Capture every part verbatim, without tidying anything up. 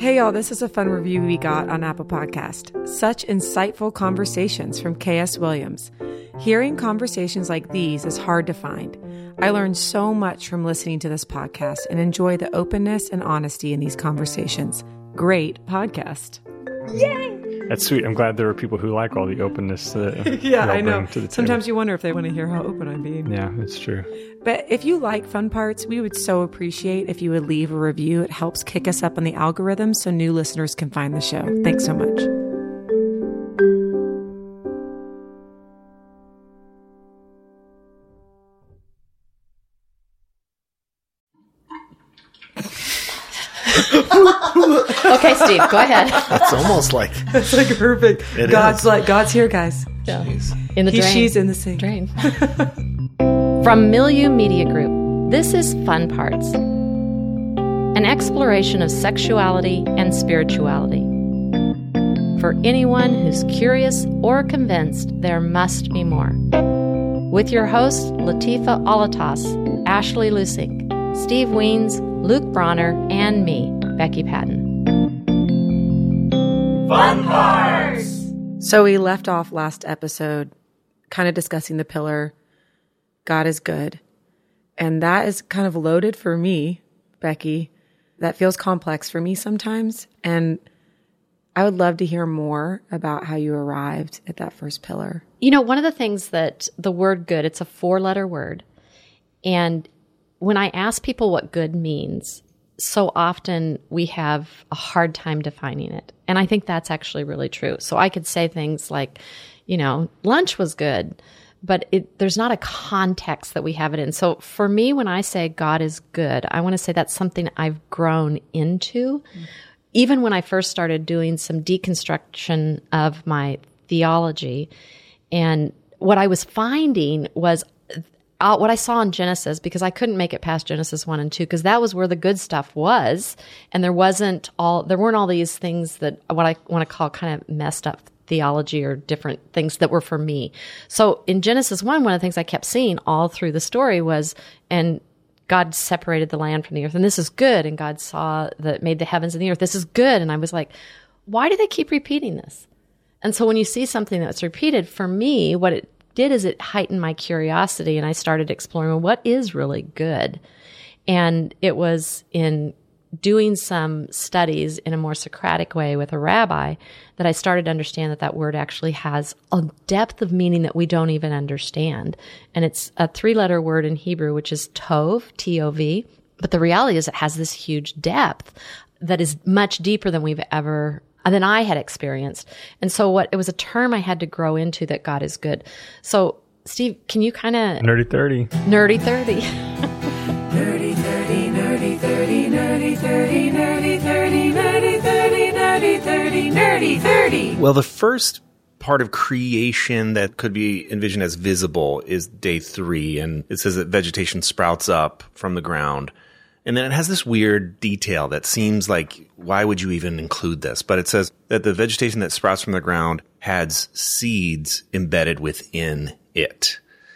Hey y'all, this is a fun review we got on Apple Podcast. Such insightful conversations from K S Williams. Hearing conversations like these is hard to find. I learned so much from listening to this podcast and enjoy the openness and honesty in these conversations. Great podcast. Yay! That's sweet. I'm glad there are people who like all the openness that yeah, I know. To the Sometimes table. You wonder if they want to hear how open I'm being. Yeah, that's true. But if you like Fun Parts, we would so appreciate if you would leave a review. It helps kick us up on the algorithm so new listeners can find the show. Thanks so much. Okay, Steve, go ahead. It's almost like it's like perfect. It God's is. like God's here, guys. Yeah. In the he, drain. She's in the sink. Drain. From Milieu Media Group, this is Fun Parts, an exploration of sexuality and spirituality. For anyone who's curious or convinced there must be more. With your hosts, Latifa Alatas, Ashley Lusink, Steve Weens, Luke Bronner, and me, Becky Patton. Fun Parts! So we left off last episode kind of discussing the pillar, God is good. And that is kind of loaded for me, Becky. That feels complex for me sometimes. And I would love to hear more about how you arrived at that first pillar. You know, one of the things that the word good, it's a four-letter word. And when I ask people what good means, so often we have a hard time defining it. And I think that's actually really true. So I could say things like, you know, lunch was good, but it, there's not a context that we have it in. So for me, when I say God is good, I want to say that's something I've grown into. Mm-hmm. Even when I first started doing some deconstruction of my theology, and what I was finding was Uh, what I saw in Genesis, because I couldn't make it past Genesis one and two, because that was where the good stuff was. And there wasn't all, there weren't all these things that what I want to call kind of messed up theology or different things that were for me. So in Genesis one, one of the things I kept seeing all through the story was, and God separated the land from the earth, and this is good. And God saw that made the heavens and the earth. This is good. And I was like, why do they keep repeating this? And so when you see something that's repeated, for me, what it did is it heightened my curiosity, and I started exploring, well, what is really good? And it was in doing some studies in a more Socratic way with a rabbi that I started to understand that that word actually has a depth of meaning that we don't even understand. And it's a three-letter word in Hebrew, which is tov, T O V. But the reality is it has this huge depth that is much deeper than we've ever than I had experienced. And so what it was a term I had to grow into, that God is good. So Steve, can you kind of nerdy thirty. Nerdy thirty. Nerdy thirty, nerdy thirty, nerdy thirty, nerdy thirty, nerdy thirty, nerdy thirty, nerdy thirty. Well, the first part of creation that could be envisioned as visible is day three, and it says that vegetation sprouts up from the ground. And then it has this weird detail that seems like, why would you even include this? But it says that the vegetation that sprouts from the ground has seeds embedded within it.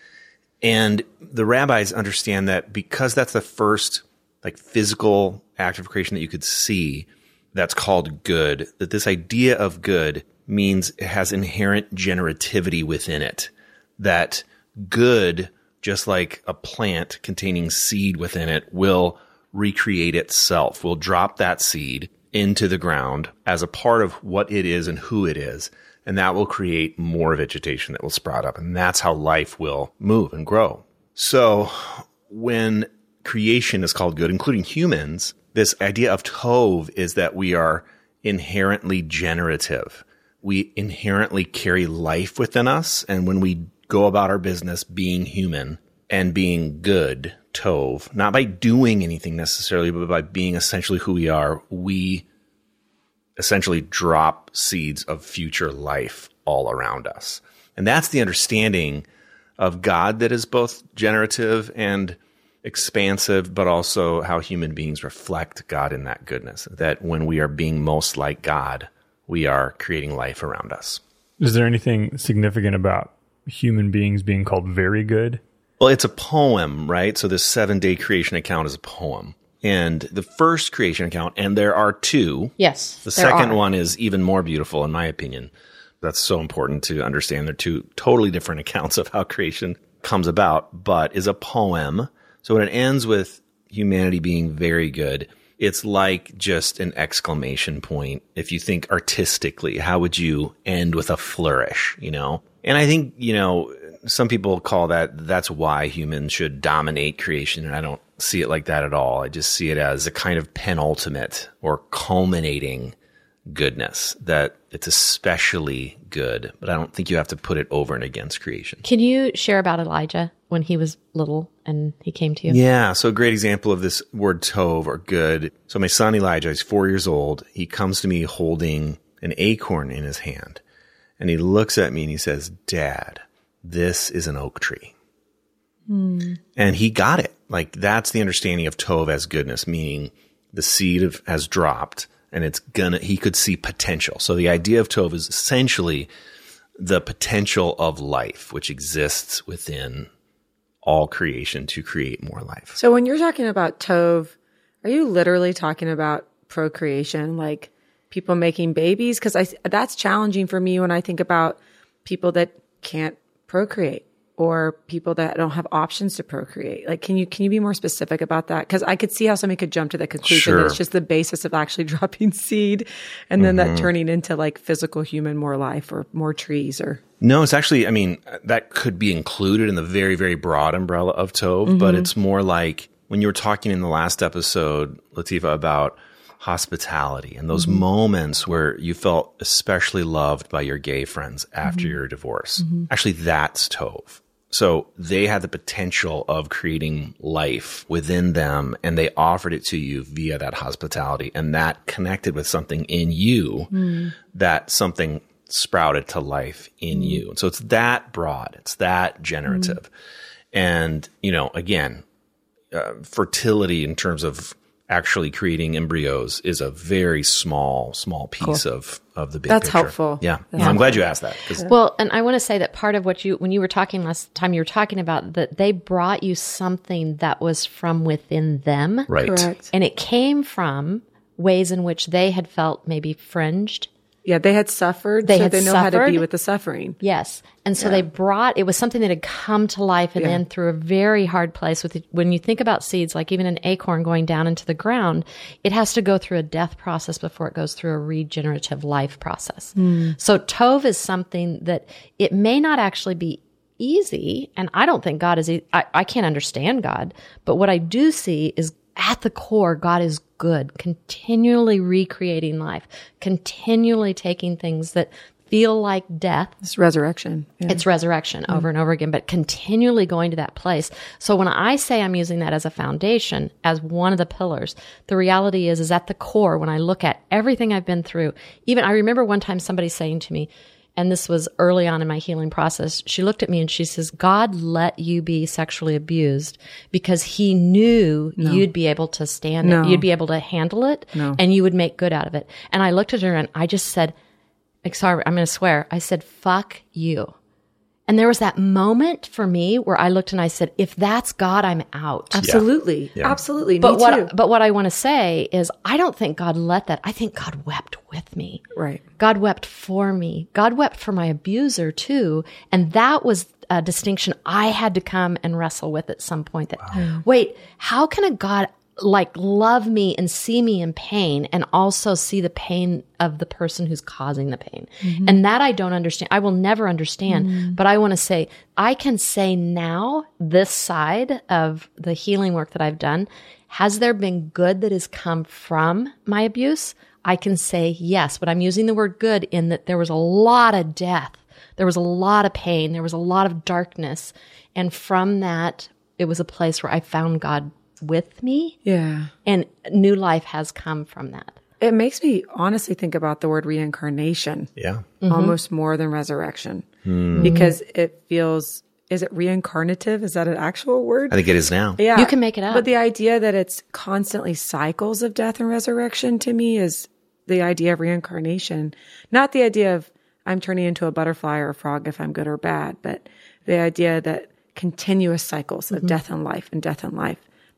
And the rabbis understand that because that's the first like physical act of creation that you could see, that's called good, that this idea of good means it has inherent generativity within it. That good, just like a plant containing seed within it, will recreate itself, will drop that seed into the ground as a part of what it is and who it is. And that will create more vegetation that will sprout up. And that's how life will move and grow. So when creation is called good, including humans, this idea of tov is that we are inherently generative. We inherently carry life within us. And when we go about our business being human and being good, tov, not by doing anything necessarily, but by being essentially who we are, we essentially drop seeds of future life all around us. And that's the understanding of God that is both generative and expansive, but also how human beings reflect God in that goodness. That when we are being most like God, we are creating life around us. Is there anything significant about human beings being called very good? Well, it's a poem, right? So this seven-day creation account is a poem. And the first creation account, and there are two. Yes. The there second are. one is even more beautiful, in my opinion. That's so important to understand. They're two totally different accounts of how creation comes about, but is a poem. So when it ends with humanity being very good, it's like just an exclamation point. If you think artistically, how would you end with a flourish, you know? And I think, you know, some people call that, that's why humans should dominate creation. And I don't see it like that at all. I just see it as a kind of penultimate or culminating goodness, that it's especially good, but I don't think you have to put it over and against creation. Can you share about Elijah when he was little and he came to you? Yeah, so a great example of this word tov, or good. So my son Elijah, he's four years old. He comes to me holding an acorn in his hand, and he looks at me and he says, "Dad, this is an oak tree." Mm. And he got it. Like, that's the understanding of tov as goodness, meaning the seed of, has dropped, and it's gonna, he could see potential. So the idea of tov is essentially the potential of life, which exists within all creation to create more life. So when you're talking about tov, are you literally talking about procreation, like people making babies? Because I that's challenging for me when I think about people that can't procreate, or people that don't have options to procreate. Like, can you can you be more specific about that? Because I could see how somebody could jump to the conclusion Sure. that it's just the basis of actually dropping seed, and then mm-hmm. that turning into like physical human more life or more trees or. No, it's actually, I mean, that could be included in the very, very broad umbrella of tov, mm-hmm. but it's more like when you were talking in the last episode, Latifa, about hospitality and those mm-hmm. moments where you felt especially loved by your gay friends after mm-hmm. your divorce. Mm-hmm. Actually, that's tov. So they had the potential of creating life within them, and they offered it to you via that hospitality, and that connected with something in you, mm. that something sprouted to life in mm. you. And so it's that broad, it's that generative. Mm. And, you know, again, uh, fertility in terms of actually creating embryos is a very small, small piece cool. of, of the big That's picture. helpful. Yeah. That's I'm helpful. glad you asked that. 'Cause well, and I want to say that part of what you, when you were talking last time, you were talking about that they brought you something that was from within them. Right. Correct. And it came from ways in which they had felt maybe fringed. Yeah, they had suffered, They so had they know how to suffered. be with the suffering. Yes. And so Yeah. they brought, it was something that had come to life and Yeah. then through a very hard place. With it, when you think about seeds, like even an acorn going down into the ground, it has to go through a death process before it goes through a regenerative life process. Mm. So tov is something that it may not actually be easy. And I don't think God is, e- I, I can't understand God, but what I do see is at the core, God is good, continually recreating life, continually taking things that feel like death. It's resurrection. Yeah. It's resurrection mm-hmm. over and over again, but continually going to that place. So when I say I'm using that as a foundation, as one of the pillars, the reality is, is at the core, when I look at everything I've been through, even I remember one time somebody saying to me, and this was early on in my healing process, she looked at me and she says, God let you be sexually abused because he knew no. you'd be able to stand no. it, you'd be able to handle it, no. and you would make good out of it. And I looked at her and I just said, sorry, I'm going to swear. I said, fuck you. And there was that moment for me where I looked and I said, if that's God, I'm out. Absolutely. Yeah. Absolutely. But me what, too. but what I want to say is I don't think God let that. I think God wept with me. Right. God wept for me. God wept for my abuser too. And that was a distinction I had to come and wrestle with at some point that, wow. wait, how can a God like love me and see me in pain and also see the pain of the person who's causing the pain? Mm-hmm. And that I don't understand. I will never understand, mm-hmm. but I want to say, I can say now, this side of the healing work that I've done, has there been good that has come from my abuse? I can say yes, but I'm using the word good in that there was a lot of death. There was a lot of pain. There was a lot of darkness. And from that, it was a place where I found God with me. Yeah. And new life has come from that. It makes me honestly think about the word reincarnation. Yeah. Mm-hmm. Almost more than resurrection. Mm. Because it feels, is it reincarnative? Is that an actual word? I think it is now. Yeah. You can make it up. But the idea that it's constantly cycles of death and resurrection to me is the idea of reincarnation. Not the idea of I'm turning into a butterfly or a frog if I'm good or bad, but the idea that continuous cycles of mm-hmm. death and life and death and life.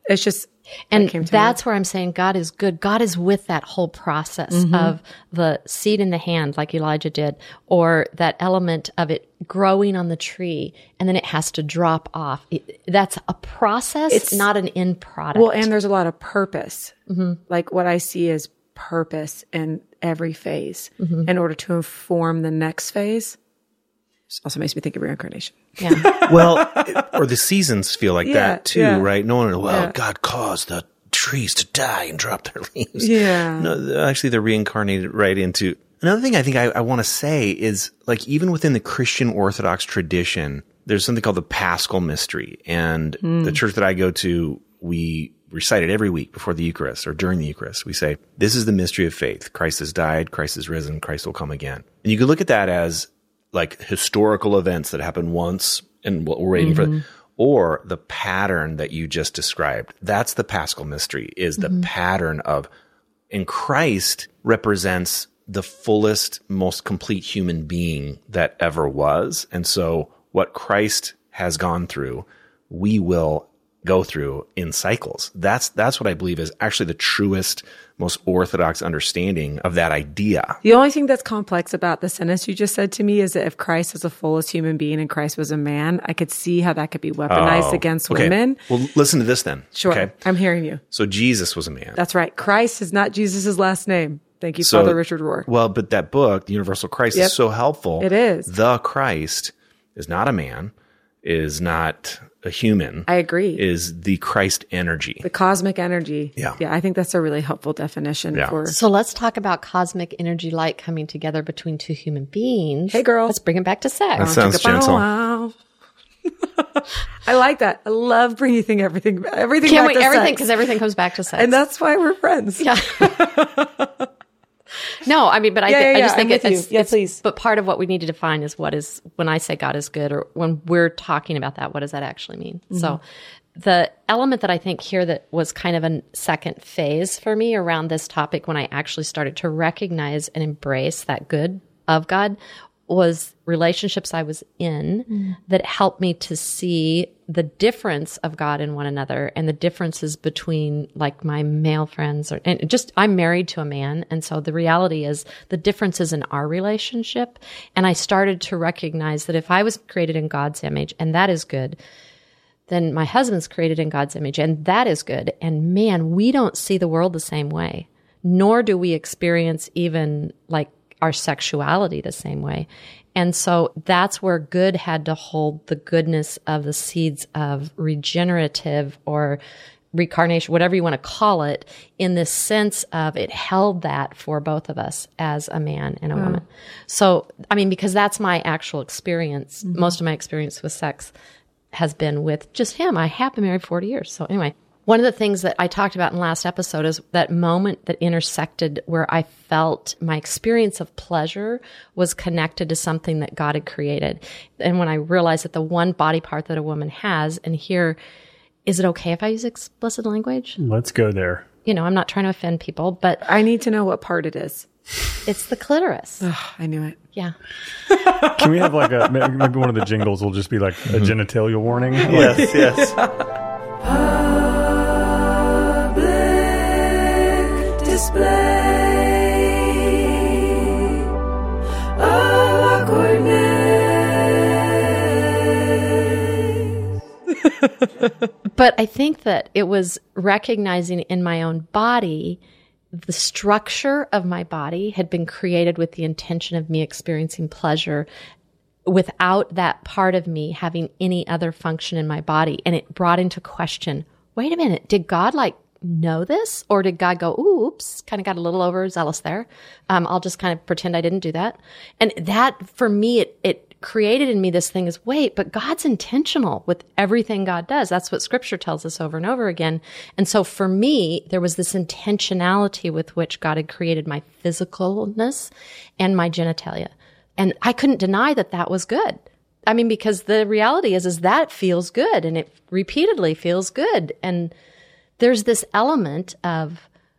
It's just, and came to that's where I'm saying God is good. God is with that whole process Mm-hmm. of the seed in the hand, like Elijah did, or that element of it growing on the tree and then it has to drop off. It, that's a process, It's- not an end product. well, and there's a lot of purpose. Like what I see is purpose in every phase in order to inform the next phase. This also makes me think of reincarnation. yeah. Well, it- or the seasons feel like Yeah, that too, yeah. right? No one, well, Yeah. God caused the trees to die and drop their leaves. Yeah. No, actually, they're reincarnated right into. Another thing I think I, I want to say is, like, even within the Christian Orthodox tradition, there's something called the Paschal Mystery. And the church that I go to, we recite it every week before the Eucharist or during the Eucharist. We say, this is the mystery of faith. Christ has died, Christ has risen, Christ will come again. And you can look at that as like historical events that happen once and what we're waiting for, or the pattern that you just described. That's the Paschal Mystery, is the pattern of, and Christ represents the fullest, most complete human being that ever was. And so what Christ has gone through, we will go through in cycles. That's that's what I believe is actually the truest, most orthodox understanding of that idea. The only thing that's complex about the sentence you just said to me is that if Christ is the fullest human being and Christ was a man, I could see how that could be weaponized Oh, against okay. women. Well, listen to this then. Sure. Okay. I'm hearing you. So Jesus was a man. That's right. Christ is not Jesus' last name. Thank you, So- Father Richard Rohr. Well, but that book, The Universal Christ, Yep. is so helpful. It is. The Christ is not a man, is not a human. I agree. Is the Christ energy. The cosmic energy. Yeah. Yeah, I think that's a really helpful definition Yeah. for. So let's talk about cosmic energy light coming together between two human beings. Hey, girl. Let's bring it back to sex. That sounds gentle. Wow. I like that. I love bringing thing, everything, everything Can't back wait, to everything, sex. because everything comes back to sex. And that's why we're friends. Yeah. No, I mean, but I, Yeah, th- yeah, I yeah, just think I'm with it- you. it's, Yeah, it's- please. But part of what we need to define is what is, when I say God is good, or when we're talking about that, what does that actually mean? Mm-hmm. So the element that I think here that was kind of a second phase for me around this topic, when I actually started to recognize and embrace that good of God, was relationships I was in Mm. that helped me to see the difference of God in one another and the differences between like my male friends or, and just, I'm married to a man. And so the reality is the differences in our relationship. And I started to recognize that if I was created in God's image and that is good, then my husband's created in God's image and that is good. And man, we don't see the world the same way, nor do we experience even like our sexuality the same way. And so that's where good had to hold the goodness of the seeds of regenerative or reincarnation, whatever you want to call it, in this sense of it held that for both of us as a man and a woman. So, I mean, because that's my actual experience. Most of my experience with sex has been with just him. I have been married forty years. So anyway, one of the things that I talked about in the last episode is that moment that intersected where I felt my experience of pleasure was connected to something that God had created. And when I realized that the one body part that a woman has, and here, is it okay if I use explicit language? Let's go there. You know, I'm not trying to offend people, but I need to know what part it is. it's the clitoris. Ugh, I knew it. Yeah. Can we have like a maybe maybe one of the jingles will just be like a genitalia warning? Like, Yes, yes. Public display of awkwardness. But I think that it was recognizing in my own body, the structure of my body had been created with the intention of me experiencing pleasure without that part of me having any other function in my body. And it brought into question, wait a minute, did God like know this? Or did God go, ooh, oops, kind of got a little overzealous there. Um, I'll just kind of pretend I didn't do that. And that for me, it, it created in me this thing is, wait, but God's intentional with everything God does. That's what scripture tells us over and over again. And so for me, there was this intentionality with which God had created my physicalness and my genitalia. And I couldn't deny that that was good. I mean, because the reality is, is that feels good and it repeatedly feels good. And there's this element of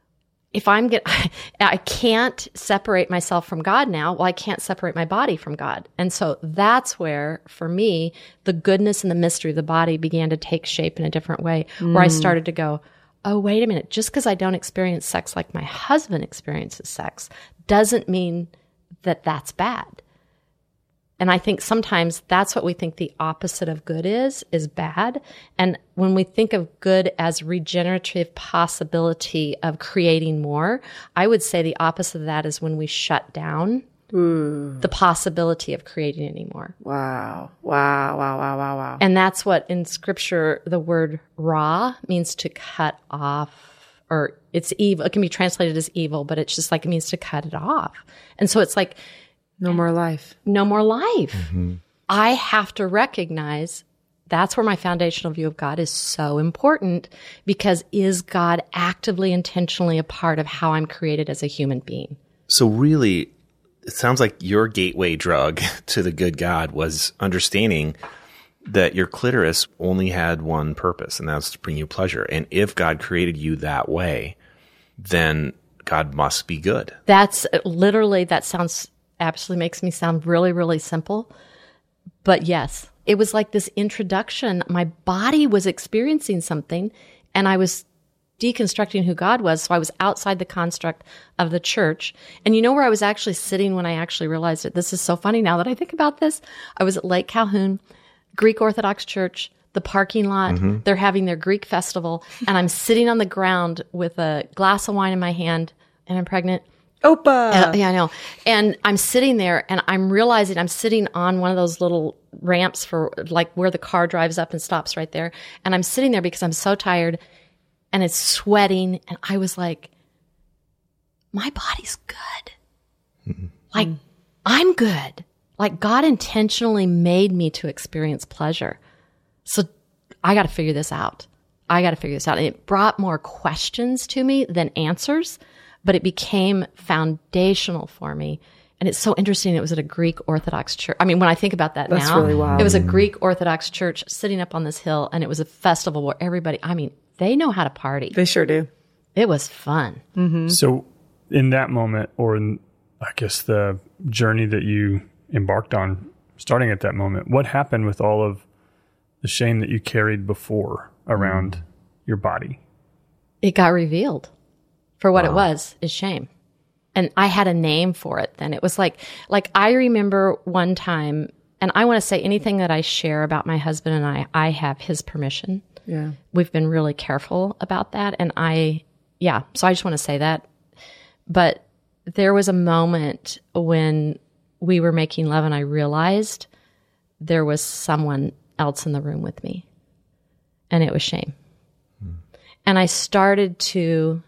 if I'm get, I can't separate myself from God now. Well, I can't separate my body from God. And so that's where, for me, the goodness and the mystery of the body began to take shape in a different way, mm. where I started to go, oh, wait a minute, just because I don't experience sex like my husband experiences sex doesn't mean that that's bad. And I think sometimes that's what we think the opposite of good is, is bad. And when we think of good as regenerative possibility of creating more, I would say the opposite of that is when we shut down Ooh. the possibility of creating anymore. Wow. Wow, wow, wow, wow, wow. And that's what in scripture, the word ra means to cut off, or it's evil. It can be translated as evil, but it's just like it means to cut it off. And so it's like, no more life. No more life. Mm-hmm. I have to recognize that's where my foundational view of God is so important, because is God actively, intentionally a part of how I'm created as a human being? So really, it sounds like your gateway drug to the good God was understanding that your clitoris only had one purpose, and that's to bring you pleasure. And if God created you that way, then God must be good. That's literally, that sounds absolutely makes me sound really, really simple. But yes, it was like this introduction. My body was experiencing something, and I was deconstructing who God was. So I was outside the construct of the church. And you know where I was actually sitting when I actually realized it? This is so funny now that I think about this. I was at Lake Calhoun, Greek Orthodox Church, the parking lot. Mm-hmm. They're having their Greek festival, and I'm sitting on the ground with a glass of wine in my hand, and I'm pregnant. Opa. Uh, yeah, I know. And I'm sitting there, and I'm realizing I'm sitting on one of those little ramps for like where the car drives up and stops right there. And I'm sitting there because I'm so tired, and it's sweating. And I was like, my body's good. Mm-hmm. Like, I'm good. Like, God intentionally made me to experience pleasure. So I got to figure this out. I got to figure this out. And it brought more questions to me than answers, but it became foundational for me. And it's so interesting. It was at a Greek Orthodox church. I mean, when I think about that That's now, really wild. It was a Greek Orthodox church sitting up on this hill, and it was a festival where everybody, I mean, they know how to party. They sure do. It was fun. Mm-hmm. So in that moment, or in, I guess, the journey that you embarked on starting at that moment, what happened with all of the shame that you carried before around mm. your body? It got revealed for what wow. it was, is shame. And I had a name for it then. It was like, like I remember one time, and I want to say anything that I share about my husband and I, I have his permission. Yeah. We've been really careful about that. And I, yeah, so I just want to say that. But there was a moment when we were making love, and I realized there was someone else in the room with me, and it was shame. Hmm. And I started to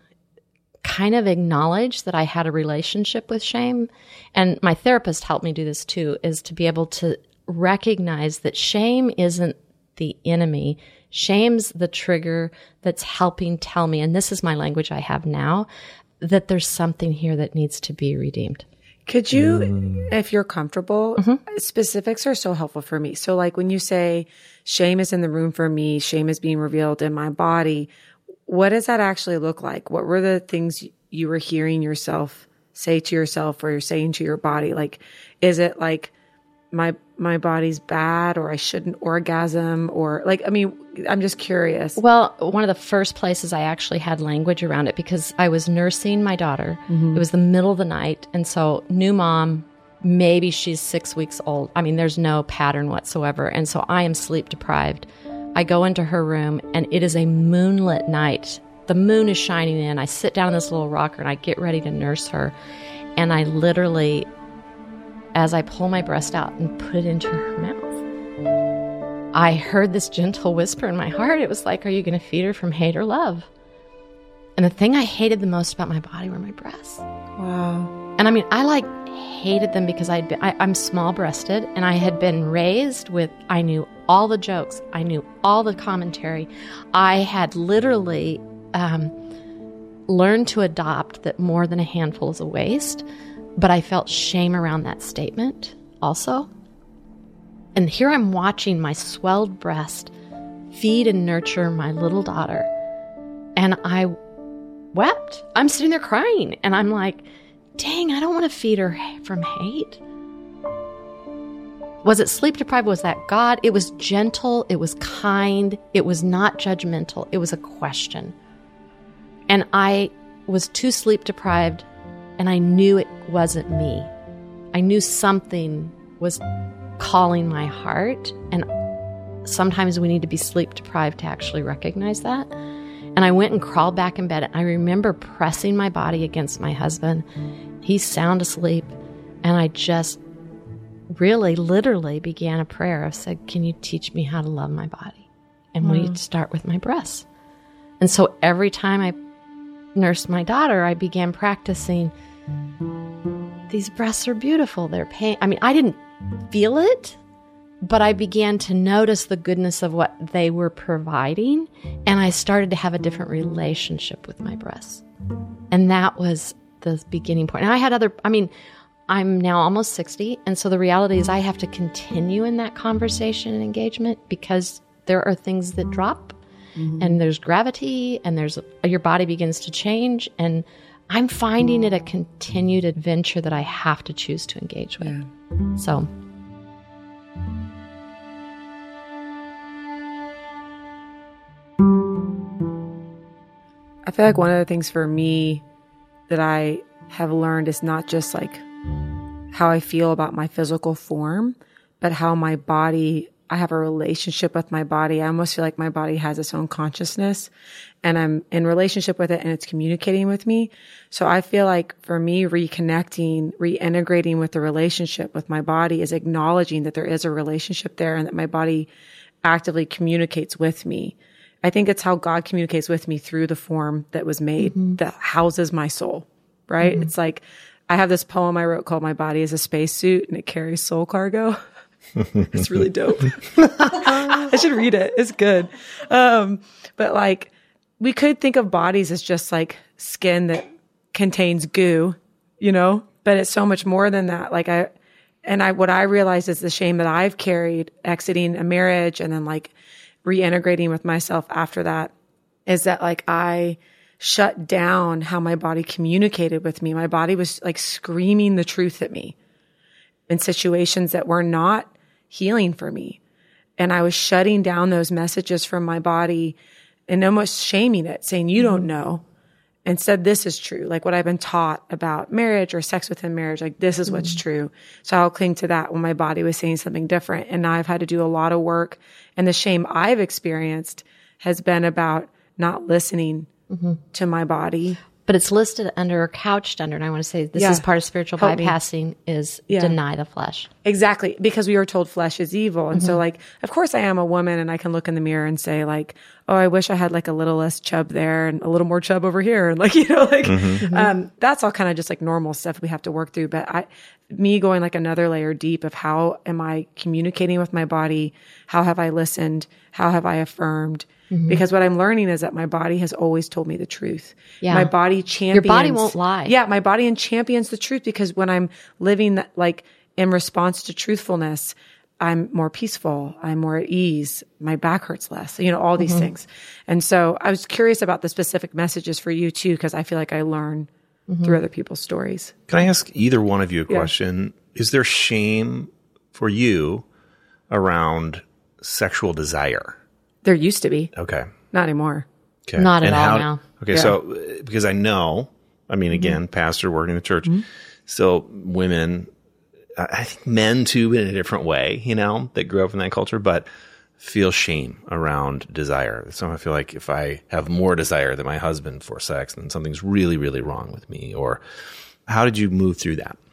kind of acknowledge that I had a relationship with shame. And my therapist helped me do this too, is to be able to recognize that shame isn't the enemy. Shame's the trigger that's helping tell me, and this is my language I have now, that there's something here that needs to be redeemed. Could you, mm. if you're comfortable, mm-hmm. specifics are so helpful for me. So like when you say shame is in the room for me, shame is being revealed in my body, what does that actually look like? What were the things you were hearing yourself say to yourself, or you're saying to your body? Like, is it like my my body's bad, or I shouldn't orgasm, or like, I mean, I'm just curious. Well, one of the first places I actually had language around it, because I was nursing my daughter. Mm-hmm. It was the middle of the night. And so new mom, maybe she's six weeks old. I mean, there's no pattern whatsoever. And so I am sleep deprived. I go into her room, and it is a moonlit night. The moon is shining in. I sit down in this little rocker, and I get ready to nurse her. And I literally, as I pull my breast out and put it into her mouth, I heard this gentle whisper in my heart. It was like, are you going to feed her from hate or love? And the thing I hated the most about my body were my breasts. Wow. And I mean, I like hated them because I'd been, I, I'm small breasted, and I had been raised with, I knew all the jokes. I knew all the commentary. I had literally um, learned to adopt that more than a handful is a waste, but I felt shame around that statement also. And here I'm watching my swelled breast feed and nurture my little daughter. And I wept. I'm sitting there crying, and I'm like, dang, I don't want to feed her from hate. Was it sleep deprived? Was that God? It was gentle. It was kind. It was not judgmental. It was a question. And I was too sleep deprived, and I knew it wasn't me. I knew something was calling my heart, and sometimes we need to be sleep deprived to actually recognize that. And I went and crawled back in bed. I remember pressing my body against my husband. He's sound asleep, and I just really, literally began a prayer. I said, can you teach me how to love my body? And mm. we start with my breasts. And so every time I nursed my daughter, I began practicing, these breasts are beautiful. They're pain. I mean, I didn't feel it, but I began to notice the goodness of what they were providing. And I started to have a different relationship with my breasts. And that was the beginning point. And I had other, I mean, I'm now almost sixty, and so the reality is I have to continue in that conversation and engagement because there are things that drop, mm-hmm. and there's gravity, and there's your body begins to change, and I'm finding it a continued adventure that I have to choose to engage with. Yeah. So. I feel like one of the things for me that I have learned is not just like how I feel about my physical form, but how my body, I have a relationship with my body. I almost feel like my body has its own consciousness, and I'm in relationship with it, and it's communicating with me. So I feel like for me, reconnecting, reintegrating with the relationship with my body is acknowledging that there is a relationship there and that my body actively communicates with me. I think it's how God communicates with me through the form that was made, mm-hmm. that houses my soul, right? Mm-hmm. It's like, I have this poem I wrote called My Body is a Spacesuit, and it carries soul cargo. It's really dope. I should read it. It's good. Um, but like, we could think of bodies as just like skin that contains goo, you know, but it's so much more than that. Like I, and I, what I realized is the shame that I've carried exiting a marriage and then like reintegrating with myself after that is that like I shut down how my body communicated with me. My body was like screaming the truth at me in situations that were not healing for me. And I was shutting down those messages from my body and almost shaming it, saying, you don't know. Instead, this is true. Like what I've been taught about marriage or sex within marriage, like this is what's mm-hmm. true. So I'll cling to that when my body was saying something different. And now I've had to do a lot of work. And the shame I've experienced has been about not listening mm-hmm. to my body. But it's listed under or couched under, and I want to say this yeah. is part of spiritual Help bypassing me. is yeah. deny the flesh. Exactly. Because we were told flesh is evil. And mm-hmm. so like, of course I am a woman and I can look in the mirror and say like, oh, I wish I had like a little less chub there and a little more chub over here. And like, you know, like, mm-hmm. um, that's all kind of just like normal stuff we have to work through. But I, me going like another layer deep of how am I communicating with my body? How have I listened? How have I affirmed? Mm-hmm. Because what I'm learning is that my body has always told me the truth. Yeah. My body champions. Your body won't lie. Yeah. My body and champions the truth because when I'm living that, like in response to truthfulness, I'm more peaceful. I'm more at ease. My back hurts less, you know, all these mm-hmm. things. And so I was curious about the specific messages for you too, because I feel like I learn mm-hmm. through other people's stories. Can I ask either one of you a question? Yeah. Is there shame for you around sexual desire? There used to be. Okay. Not anymore. Okay. Not at and all how, now. Okay. Yeah. So, because I know, I mean, again, mm-hmm. pastor working in the church, mm-hmm. so women, I think men too, in a different way, you know, that grew up in that culture, but feel shame around desire. So I feel like if I have more desire than my husband for sex, then something's really, really wrong with me. Or how did you move through that?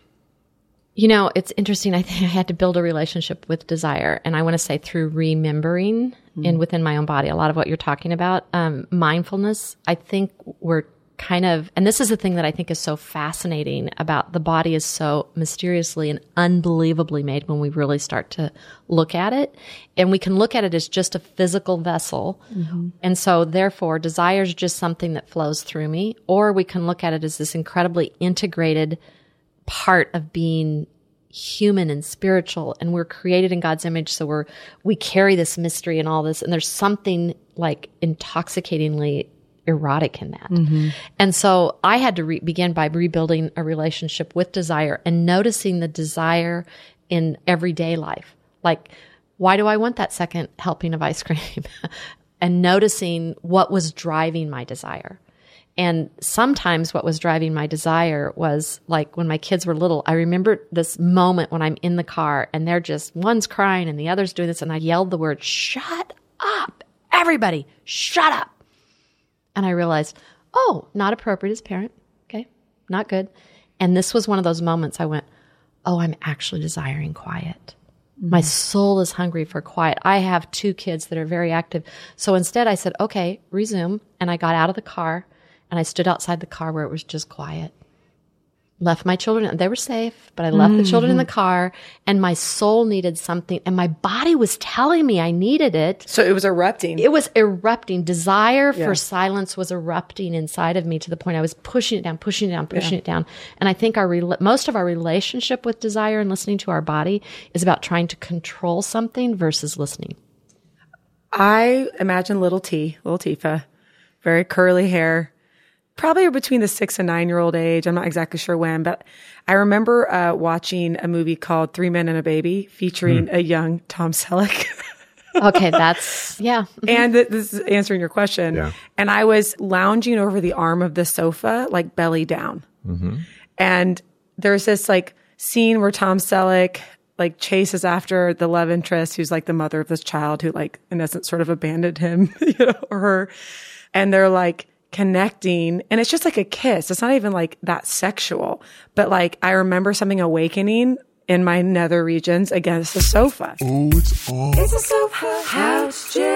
You know, it's interesting. I think I had to build a relationship with desire. And I want to say through remembering mm-hmm. and within my own body, a lot of what you're talking about, um, mindfulness, I think we're kind of, and this is the thing that I think is so fascinating about the body is so mysteriously and unbelievably made when we really start to look at it. And we can look at it as just a physical vessel. Mm-hmm. And so therefore desire is just something that flows through me. Or we can look at it as this incredibly integrated part of being human and spiritual, and we're created in God's image. So we're, we carry this mystery and all this, and there's something like intoxicatingly erotic in that. Mm-hmm. And so I had to re- begin by rebuilding a relationship with desire and noticing the desire in everyday life. Like, why do I want that second helping of ice cream? And noticing what was driving my desire. And sometimes what was driving my desire was like when my kids were little, I remember this moment when I'm in the car and they're just, one's crying and the other's doing this. And I yelled the word, shut up, everybody, shut up. And I realized, oh, not appropriate as a parent. Okay, not good. And this was one of those moments I went, oh, I'm actually desiring quiet. Mm-hmm. My soul is hungry for quiet. I have two kids that are very active. So instead I said, okay, resume. And I got out of the car. And I stood outside the car where it was just quiet. Left my children, they were safe, but I left mm-hmm. the children in the car, and my soul needed something, and my body was telling me I needed it. So it was erupting. It was erupting. Desire yeah. for silence was erupting inside of me to the point I was pushing it down, pushing it down, pushing yeah. it down. And I think our re- most of our relationship with desire and listening to our body is about trying to control something versus listening. I imagine little T, little Tifa, very curly hair, probably between the six and nine year old age. I'm not exactly sure when, but I remember uh, watching a movie called Three Men and a Baby featuring mm. a young Tom Selleck. Okay, that's, yeah. Mm-hmm. And th- this is answering your question. Yeah. And I was lounging over the arm of the sofa, like belly down. Mm-hmm. And there's this like scene where Tom Selleck like chases after the love interest, who's like the mother of this child who like in essence sort of abandoned him, you know, or her. And they're like connecting, and it's just like a kiss. It's not even like that sexual, but like I remember something awakening in my nether regions against the sofa. Oh, it's on. It's a sofa house jam.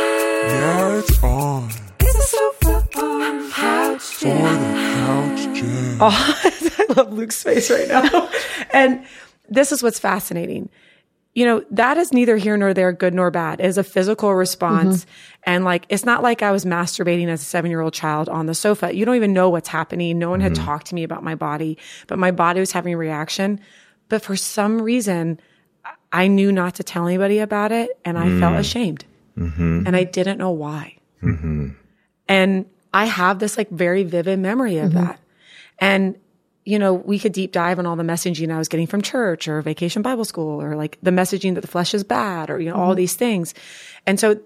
Yeah, it's on. It's a sofa on house jam. For the couch jam. Oh, I love Luke's face right now. And this is what's fascinating. You know, that is neither here nor there, good nor bad. It is a physical response. Mm-hmm. And like, it's not like I was masturbating as a seven-year-old child on the sofa. You don't even know what's happening. No one mm-hmm. had talked to me about my body, but my body was having a reaction. But for some reason, I knew not to tell anybody about it, and I mm-hmm. felt ashamed. Mm-hmm. And I didn't know why. Mm-hmm. And I have this like very vivid memory of mm-hmm. that. And you know, we could deep dive on all the messaging I was getting from church or Vacation Bible School, or like the messaging that the flesh is bad, or, you know, mm-hmm. all these things. And so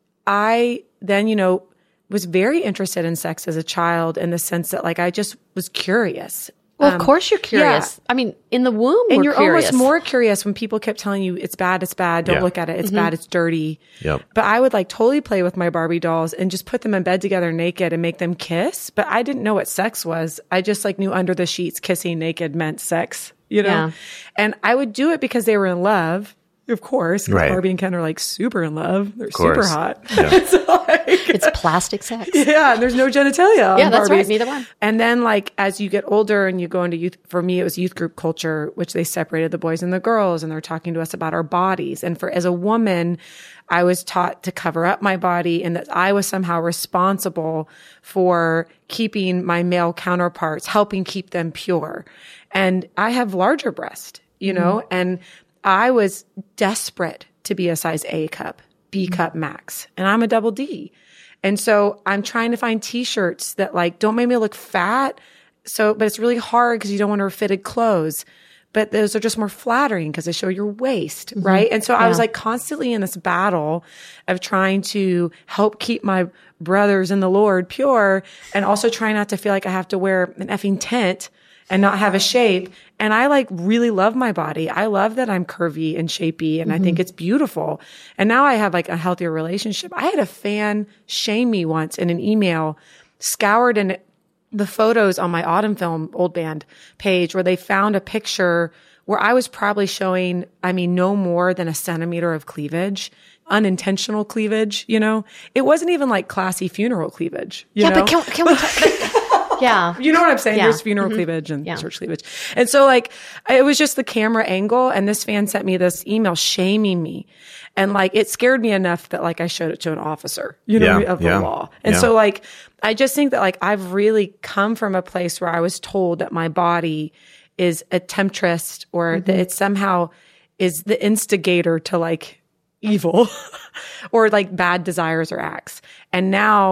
I then, you know, was very interested in sex as a child in the sense that like, I just was curious. Well, um, of course you're curious. Yeah. I mean, in the womb, and we're you're curious. Almost more curious when people kept telling you it's bad, it's bad, don't yeah. look at it, it's mm-hmm. bad, it's dirty. Yep. But I would like totally play with my Barbie dolls and just put them in bed together naked and make them kiss. But I didn't know what sex was. I just like knew under the sheets kissing naked meant sex, you know? Yeah. And I would do it because they were in love. Of course, because right. Barbie and Ken are like super in love. They're super hot. Yeah. It's, like, it's plastic sex. Yeah, and there's no genitalia. Yeah, that's Barbies. right. Neither one. And then, like, as you get older and you go into youth, for me, it was youth group culture, which they separated the boys and the girls, and they're talking to us about our bodies. And for as a woman, I was taught to cover up my body, and that I was somehow responsible for keeping my male counterparts, helping keep them pure. And I have larger breasts, you know, mm-hmm. and I was desperate to be a size A cup, B cup max, and I'm a double D. And so I'm trying to find t-shirts that like don't make me look fat. So, but it's really hard because you don't want to wear fitted clothes, but those are just more flattering because they show your waist. Mm-hmm. Right. And so yeah. I was like constantly in this battle of trying to help keep my brothers in the Lord pure, and also try not to feel like I have to wear an effing tent and not have a shape. And I like really love my body. I love that I'm curvy and shapy, and mm-hmm. I think it's beautiful. And now I have like a healthier relationship. I had a fan shame me once in an email, scoured in the photos on my Autumn Film Old Band page, where they found a picture where I was probably showing, I mean, no more than a centimeter of cleavage, unintentional cleavage, you know? It wasn't even like classy funeral cleavage. You yeah, know? but can, can we talk? Yeah. You know what I'm saying? Yeah. There's funeral mm-hmm. cleavage and yeah. church cleavage. And so like, it was just the camera angle, and this fan sent me this email shaming me. And like, it scared me enough that like I showed it to an officer, you know, yeah. of the yeah. law. And yeah. so like, I just think that like, I've really come from a place where I was told that my body is a temptress, or mm-hmm. that it somehow is the instigator to like evil or like bad desires or acts. And now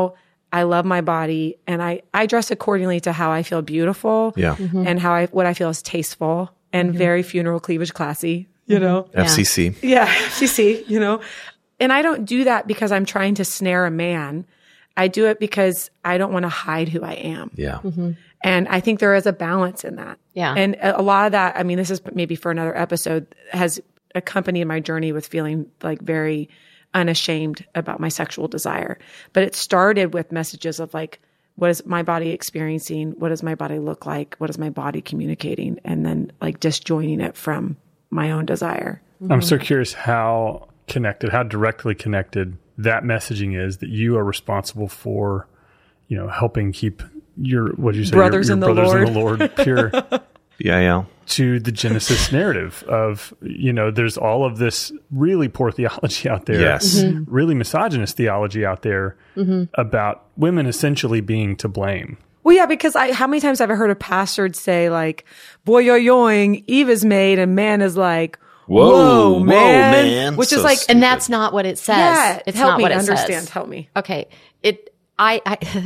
I love my body, and I, I dress accordingly to how I feel beautiful Yeah. mm-hmm. and how I, what I feel is tasteful and mm-hmm. very funeral cleavage classy, you mm-hmm. know? F C C. Yeah, F C C, you know? And I don't do that because I'm trying to snare a man. I do it because I don't want to hide who I am. Yeah. Mm-hmm. And I think there is a balance in that. Yeah. And a lot of that, I mean, this is maybe for another episode, has accompanied my journey with feeling like very unashamed about my sexual desire. But it started with messages of like, what is my body experiencing? What does my body look like? What is my body communicating? And then like disjoining it from my own desire. Mm-hmm. I'm so curious how connected, how directly connected that messaging is that you are responsible for, you know, helping keep your, what did you say? Brothers, your, your in, the brothers in the Lord pure. Yeah, yeah. To the Genesis narrative of, you know, there's all of this really poor theology out there. Yes. Mm-hmm. Really misogynist theology out there mm-hmm. about women essentially being to blame. Well, yeah, because I, how many times have I heard a pastor say like, boy, yo, yoing, Eve is made and man is like, whoa, whoa, whoa man. man. Which So is like, stupid. And that's not what it says. yeah, it's help not me what it understand. says. Help me. Okay. It, I,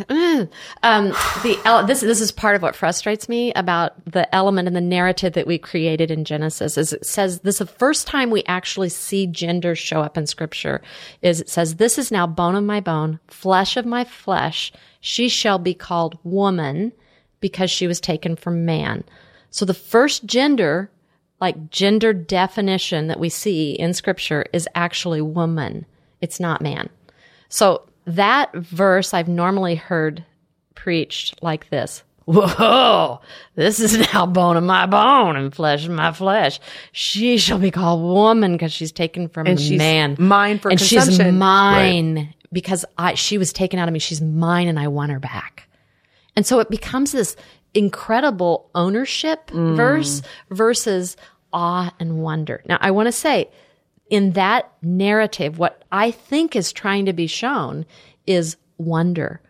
I um, the, this, this is part of what frustrates me about the element in the narrative that we created in Genesis is it says this is the first time we actually see gender show up in scripture is it says, this is now bone of my bone, flesh of my flesh. She shall be called woman because she was taken from man. So the first gender, like gender definition that we see in scripture is actually woman. It's not man. So that verse I've normally heard preached like this. Whoa, this is now bone of my bone and flesh of my flesh. She shall be called woman because she's taken from And she's man. mine for and consumption. she's mine because I she was taken out of me. She's mine and I want her back. And so it becomes this incredible ownership mm. verse versus awe and wonder. Now, I want to say, in that narrative, what I think is trying to be shown is wonder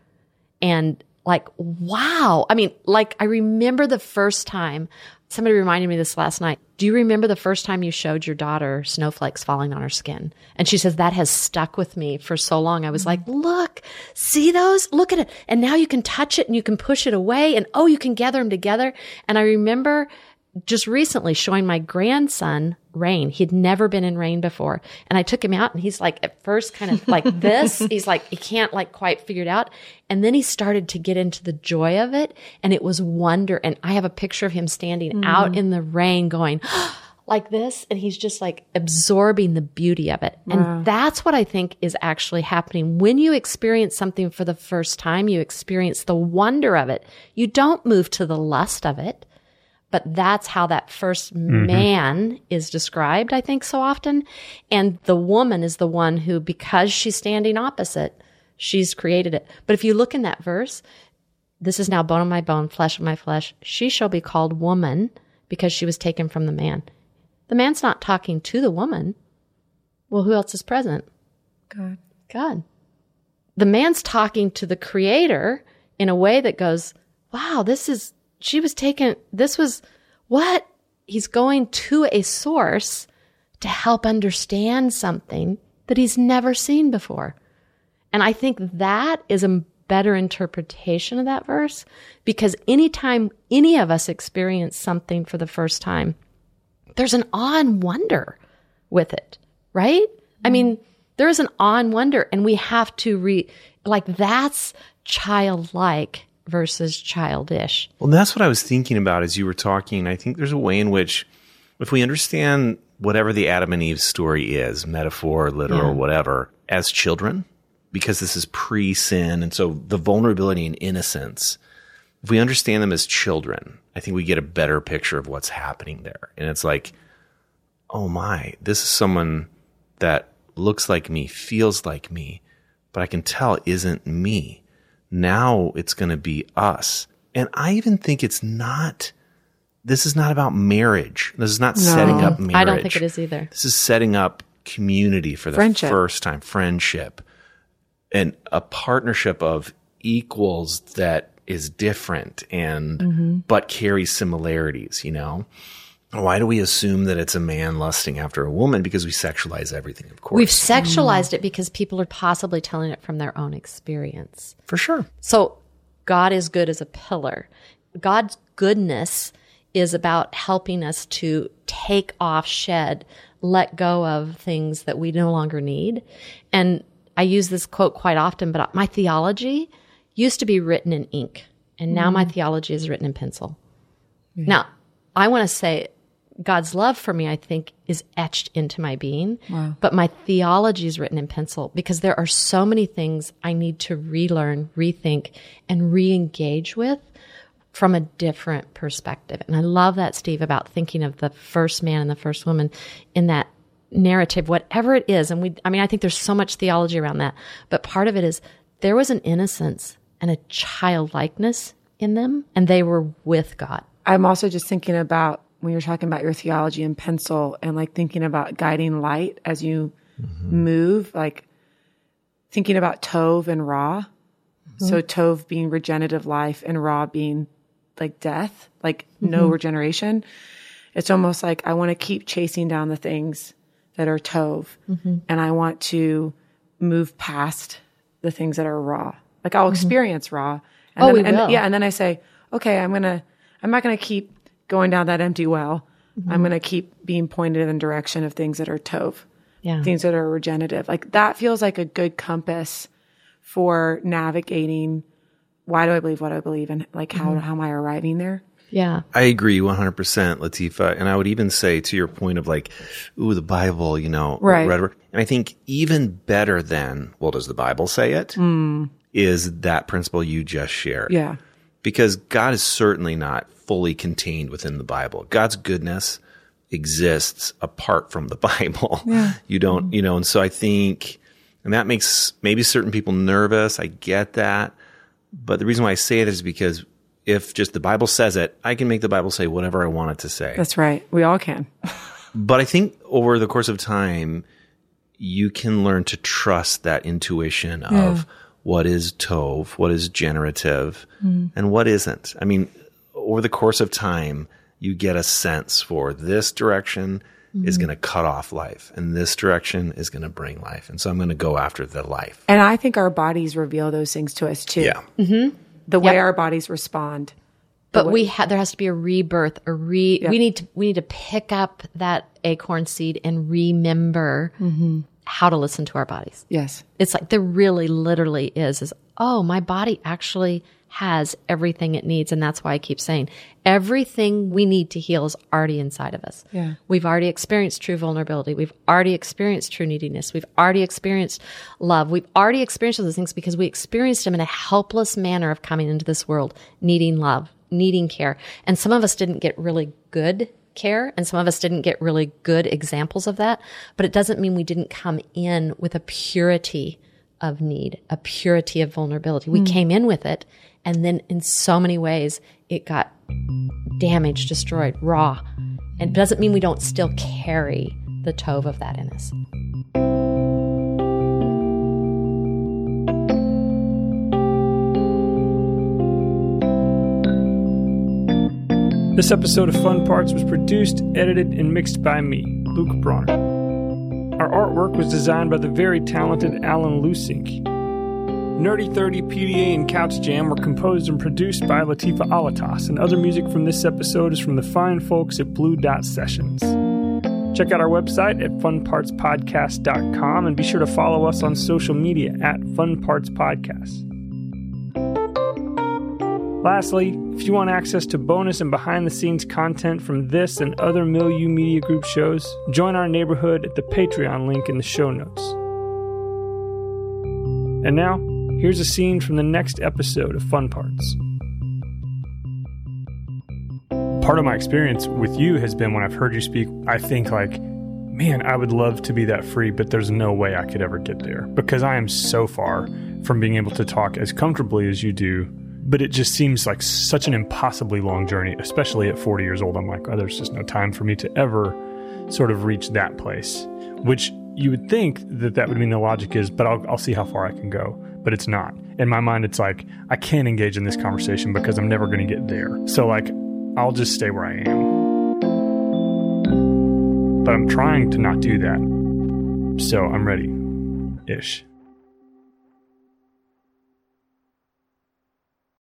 and like, wow. I mean, like I remember the first time, somebody reminded me this last night. Do you remember the first time you showed your daughter snowflakes falling on her skin? And she says, that has stuck with me for so long. I was like, look, see those? Look at it. And now you can touch it and you can push it away and oh, you can gather them together. And I remember just recently showing my grandson rain. He'd never been in rain before. And I took him out and he's like, at first kind of like this. He's like, he can't like quite figure it out. And then he started to get into the joy of it. And it was wonder. And I have a picture of him standing mm. out in the rain going like this. And he's just like absorbing the beauty of it. Wow. And that's what I think is actually happening. When you experience something for the first time, you experience the wonder of it. You don't move to the lust of it. But that's how that first mm-hmm. man is described, I think, so often. And the woman is the one who, because she's standing opposite, she's created it. But if you look in that verse, this is now bone of my bone, flesh of my flesh. She shall be called woman because she was taken from the man. The man's not talking to the woman. Well, who else is present? God. God. The man's talking to the creator in a way that goes, wow, this is... She was taken, this was what? He's going to a source to help understand something that he's never seen before. And I think that is a better interpretation of that verse because anytime any of us experience something for the first time, there's an awe and wonder with it, right? Mm-hmm. I mean, there is an awe and wonder and we have to re, like that's childlike versus childish. Well, that's what I was thinking about as you were talking. I think there's a way in which, if we understand whatever the Adam and Eve story is, metaphor, literal, yeah. whatever, as children, because this is pre-sin, and so the vulnerability and innocence, if we understand them as children, I think we get a better picture of what's happening there. And it's like, oh my, this is someone that looks like me, feels like me, but I can tell isn't me. Now it's going to be us. And I even think it's not, this is not about marriage. This is not no. setting up marriage. I don't think it is either. This is setting up community for the friendship. First time, friendship, and a partnership of equals that is different and, mm-hmm. but carries similarities, you know? Why do we assume that it's a man lusting after a woman? Because we sexualize everything, of course. We've sexualized it because people are possibly telling it from their own experience. For sure. So God is good as a pillar. God's goodness is about helping us to take off, shed, let go of things that we no longer need. And I use this quote quite often, but my theology used to be written in ink, and now mm. my theology is written in pencil. Mm. Now, I want to say God's love for me, I think, is etched into my being, wow. but my theology is written in pencil because there are so many things I need to relearn, rethink, and re-engage with from a different perspective. And I love that, Steve, about thinking of the first man and the first woman in that narrative, whatever it is. And we, I mean, I think there's so much theology around that, but part of it is there was an innocence and a childlikeness in them, and they were with God. I'm also just thinking about when you're talking about your theology in pencil and like thinking about guiding light as you mm-hmm. move, like thinking about Tov and Ra. Mm-hmm. So Tov being regenerative life and Ra being like death, like mm-hmm. no regeneration. It's almost like I want to keep chasing down the things that are Tov mm-hmm. and I want to move past the things that are Ra. Like I'll mm-hmm. experience Ra. And oh, then, we and, will. Yeah. And then I say, okay, I'm going to, I'm not going to keep going down that empty well. Mm-hmm. I'm going to keep being pointed in the direction of things that are Tov, yeah. things that are regenerative. Like that feels like a good compass for navigating why do I believe what I believe and like how, mm-hmm. how am I arriving there? Yeah. I agree one hundred percent, Latifa. And I would even say to your point of like, ooh, the Bible, you know, right. rhetoric. And I think even better than, well, does the Bible say it? Mm. Is that principle you just shared. Yeah. Because God is certainly not fully contained within the Bible. God's goodness exists apart from the Bible. Yeah. You don't, you know, and so I think, and that makes maybe certain people nervous. I get that. But the reason why I say it is because if just the Bible says it, I can make the Bible say whatever I want it to say. That's right. We all can. But I think over the course of time, you can learn to trust that intuition of yeah. what is Tov, what is generative, mm. and what isn't. I mean, over the course of time, you get a sense for this direction mm-hmm. is going to cut off life, and this direction is going to bring life. And so I'm going to go after the life. And I think our bodies reveal those things to us too. Yeah. Mm-hmm. The way yep. our bodies respond. But way- we ha- there has to be a rebirth, a re. Yep. We need to we need to pick up that acorn seed and remember mm-hmm. how to listen to our bodies. Yes. It's like there really, literally is. Is oh, my body actually has everything it needs. And that's why I keep saying everything we need to heal is already inside of us. Yeah. We've already experienced true vulnerability. We've already experienced true neediness. We've already experienced love. We've already experienced those things because we experienced them in a helpless manner of coming into this world, needing love, needing care. And some of us didn't get really good care, and some of us didn't get really good examples of that. But it doesn't mean we didn't come in with a purity of need, a purity of vulnerability. We mm. came in with it, and then in so many ways, it got damaged, destroyed, raw. And it doesn't mean we don't still carry the Tov of that in us. This episode of Fun Parts was produced, edited, and mixed by me, Luke Bronner. Our artwork was designed by the very talented Alan Lusink. Nerdy thirty, P D A, and Couch Jam were composed and produced by Latifa Alatas, and other music from this episode is from the fine folks at Blue Dot Sessions. Check out our website at fun parts podcast dot com and be sure to follow us on social media at Fun Parts Podcast. Lastly, if you want access to bonus and behind-the-scenes content from this and other Milieu Media Group shows, join our neighborhood at the Patreon link in the show notes. And now, here's a scene from the next episode of Fun Parts. Part of my experience with you has been when I've heard you speak, I think like, man, I would love to be that free, but there's no way I could ever get there because I am so far from being able to talk as comfortably as you do. But it just seems like such an impossibly long journey, especially at forty years old. I'm like, oh, there's just no time for me to ever sort of reach that place, which you would think that that would mean the logic is, but I'll, I'll see how far I can go. But it's not. In my mind, it's like, I can't engage in this conversation because I'm never going to get there. So like, I'll just stay where I am. But I'm trying to not do that. So I'm ready. Ish.